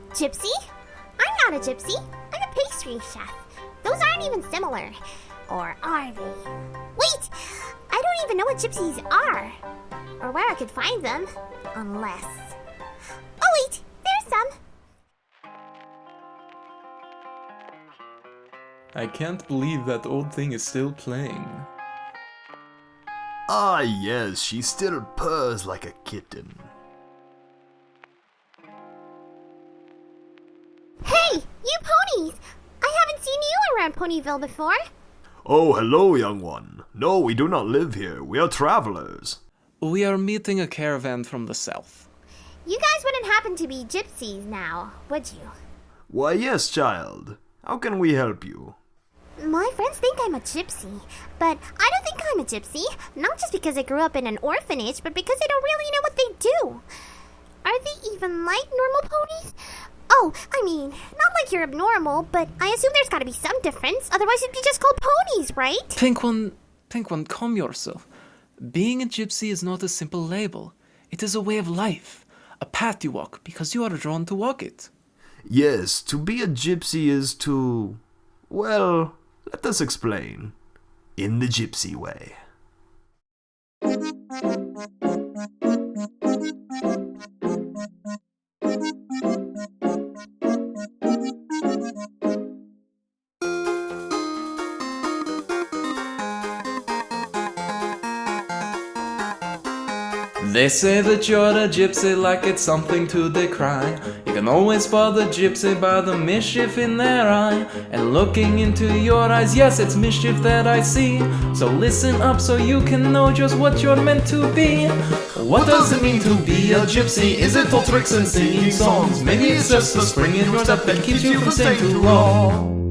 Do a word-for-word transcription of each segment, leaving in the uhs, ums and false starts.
Gypsy? I'm not a gypsy. I'm a pastry chef. Those aren't even similar. Or are they? Wait! I don't even know what gypsies are. Or where I could find them. Unless... Oh wait! There's some! I can't believe that old thing is still playing. Ah yes, she still purrs like a kitten. Hey! You ponies! I haven't seen you around Ponyville before. Oh, hello, young one. No, we do not live here. We are travelers. We are meeting a caravan from the south. You guys wouldn't happen to be gypsies now, would you? Why, yes, child. How can we help you? My friends think I'm a gypsy, but I don't think I'm a gypsy. Not just because I grew up in an orphanage, but because I don't really know what they do. Are they even like normal ponies? Oh, I mean, not like you're abnormal, but I assume there's gotta be some difference. Otherwise it'd be just called ponies, right? Pink one, Pink one, calm yourself. Being a gypsy is not a simple label. It is a way of life. A path you walk because you are drawn to walk it. Yes, to be a gypsy is to... Well, let us explain. In the gypsy way. They say that you're a gypsy like it's something to decry. You can always spot the gypsy by the mischief in their eye. And looking into your eyes, yes, it's mischief that I see. So listen up so you can know just what you're meant to be. What does it mean to be a gypsy? Is it all tricks and singing songs? Maybe it's just the spring in your step that keeps you from staying too long.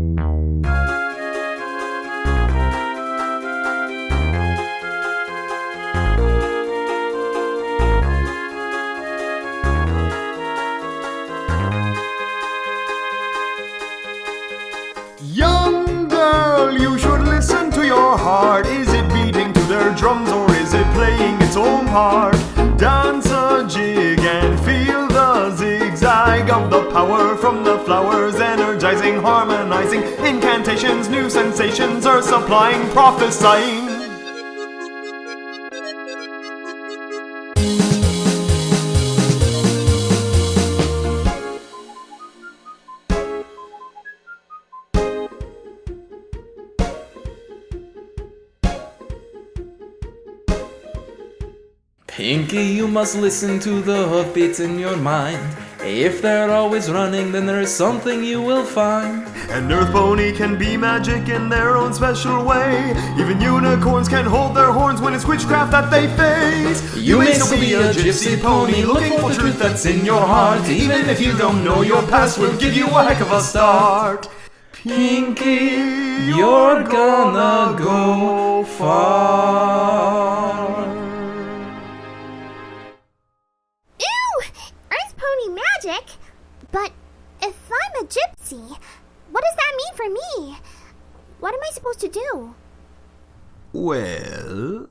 Young girl, you should listen to your heart. Is it beating to their drums or is it playing its own part? Dance a jig and feel the zigzag of the power from the flowers, energizing, harmonizing, incantations, new sensations are supplying, prophesying. Pinky, you must listen to the hoofbeats in your mind. If they're always running, then there is something you will find. An earth pony can be magic in their own special way. Even unicorns can hold their horns when it's witchcraft that they face. You, you may still be a gypsy pony, looking for truth that's in your heart. Even if you don't know your past, we'll give you a heck of a start. Pinky, you're gonna go far. Magic? But if I'm a gypsy, what does that mean for me? What am I supposed to do? Well...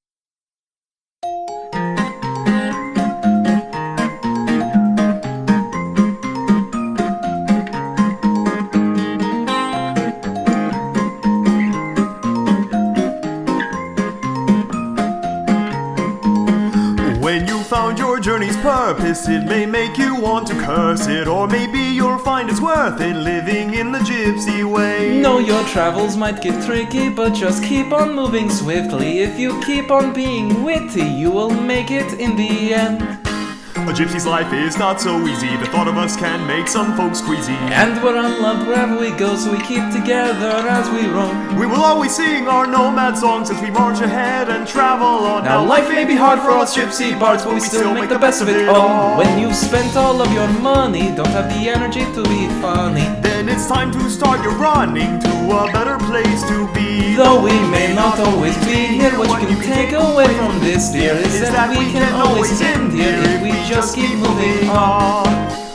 When you found your journey's purpose, it may make you want to curse it, or maybe you'll find it's worth it living in the gypsy way. No, your travels might get tricky, but just keep on moving swiftly. If you keep on being witty, you will make it in the end. A gypsy's life is not so easy. The thought of us can make some folks queasy. And we're unloved wherever we go, so we keep together as we roam. We will always sing our nomad songs as we march ahead and travel on. Now life may be hard for us gypsy bards, but we still make the best of it all. When you've spent all of your money, don't have the energy to be funny, then it's time to start your running to a better place to be. Though we may not always be here, what you can take away from this, dear, is that we can always end here if we just keep moving on.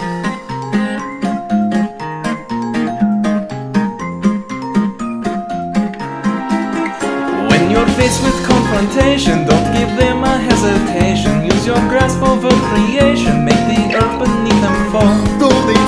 When you're faced with confrontation, don't give them a hesitation. Use your grasp over creation, make the earth beneath them fall. Though they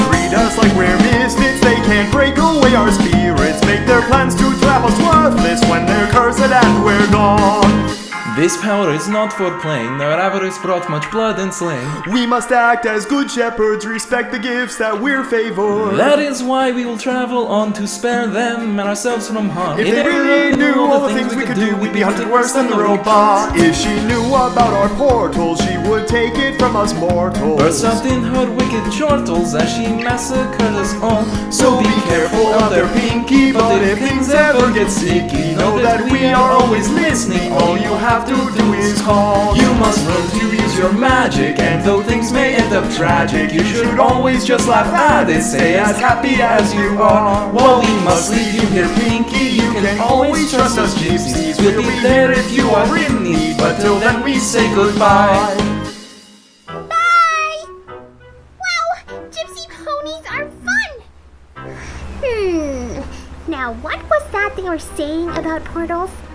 useless when they're cursed and we're gone. This power is not for playing, their avarice brought much blood and slain. We must act as good shepherds, respect the gifts that we're favored. That is why we will travel on to spare them and ourselves from harm. If they really knew all the things we could do, we'd be hunted worse than the robot. If she knew about our portals, she would take it from us mortals. Burst out in her wicked chortles as she massacred us all. So be careful of their pinky, but if things ever get sticky, know that we are always listening. All you have to do is call. You must learn to use your magic, and though things may end up tragic, you should always just laugh at it. Stay as happy as you are. While we must leave you here, Pinky, you can always trust us gypsies. We'll be there if you are in need, but till then we say goodbye. Bye! Wow, gypsy ponies are fun! Hmm. Now, what was that they were saying about portals?